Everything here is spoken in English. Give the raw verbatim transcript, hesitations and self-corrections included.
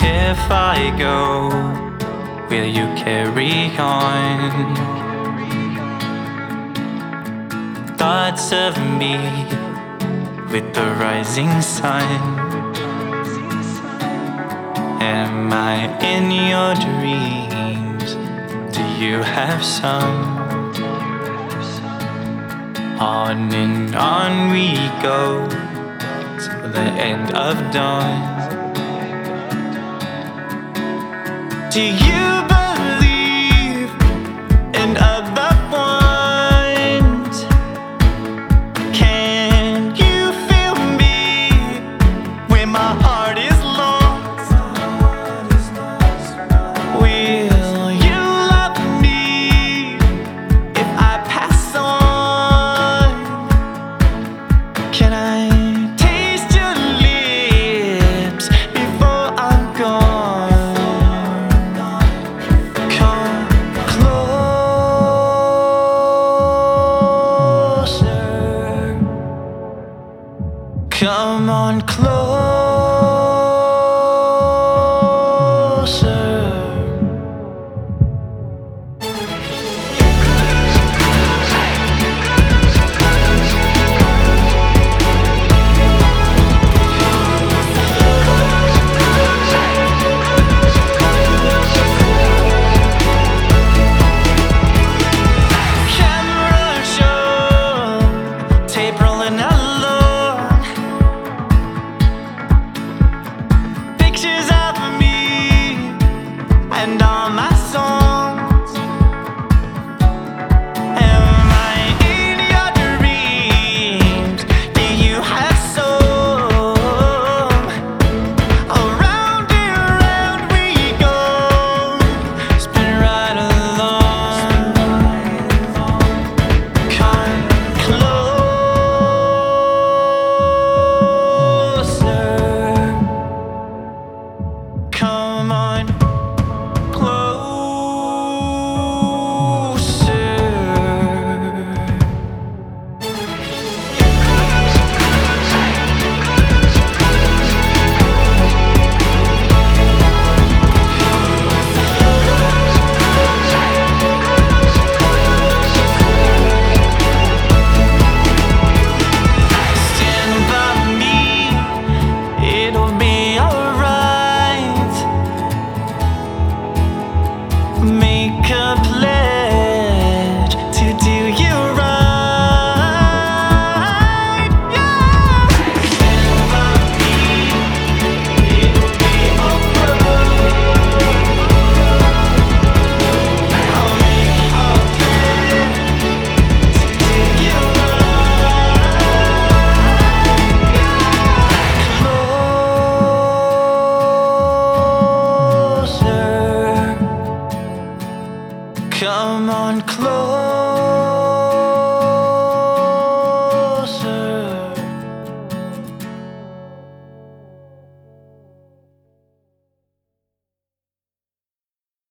If I go, will you carry on? Thoughts of me with the rising sun. Am I in your dreams? Do you have some? On and on we go till the end of dawn. Do you believe in other ones? Can you feel me when my heart is lost? Will you love me if I pass on? Can I taste your lips before I'm gone? Come on closer. Camera show, tape rolling out. Pictures of me and all my songs. Am I in your dreams? Do you have some? Around and around we go, spin right along. Come closer. Come on closer. Stand by me, it'll be alright. Make a pledge to do you right. Yeah. Stand by me, it'll be alright. I'll make a pledge to do you right. Closer. Come on close.